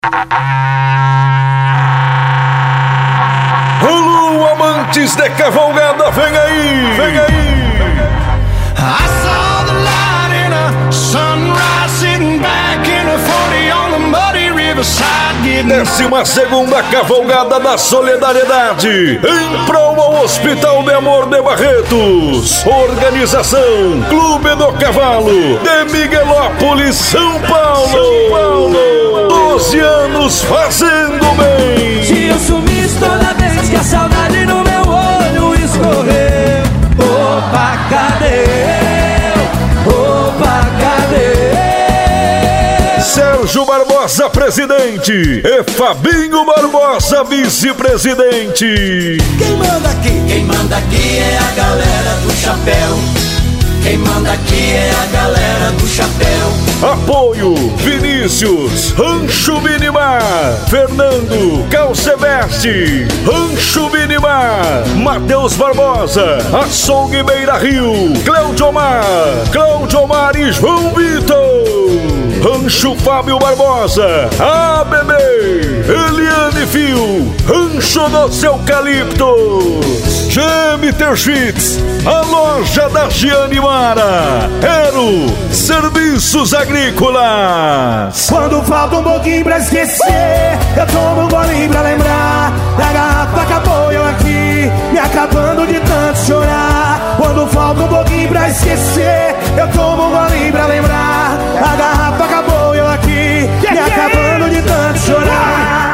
Alô, amantes de cavalgada, vem aí! Vem aí! I saw the light in a sunrise, sitting back in a 40 on the muddy riverside, getting 12ª Cavalgada da Solidariedade, em prol ao Hospital de Amor de Barretos. Organização Clube do Cavalo de Miguelópolis, São Paulo. 12 anos fazendo bem. Se eu sumisse toda vez que a saudade no meu olho escorreu, opa, cadê? Opa, cadê? Sérgio Barbosa, presidente, e Fabinho Barbosa, vice-presidente. Quem manda aqui? Quem manda aqui é a galera do chapéu. Quem manda aqui é a galera do chapéu. Apoio Vinícius, Rancho Minimar, Fernando Calceveste, Rancho Minimar, Matheus Barbosa, Açougue Beira Rio, Cláudio Omar e João Vitor, Rancho Fábio Barbosa, ABB, Eliane Fio, Rancho dos Eucaliptos, GM Terschwitz, a loja da Giane Mara, Ero Serviços Agrícolas. Quando falta um pouquinho pra esquecer, eu tomo um golinho pra lembrar. Da garrafa acabou eu aqui, me acabando de tanto chorar. Quando falta um pouquinho pra esquecer, eu tomo um golinho pra lembrar. A garrafa acabou eu aqui, me acabando de tanto chorar.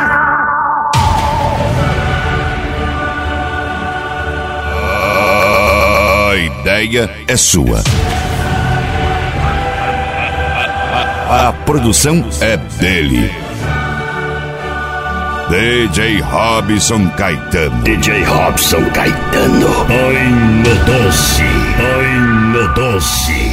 A ideia é sua. A produção é dele. DJ Robson Caetano. DJ Robson Caetano. Ai, no doce.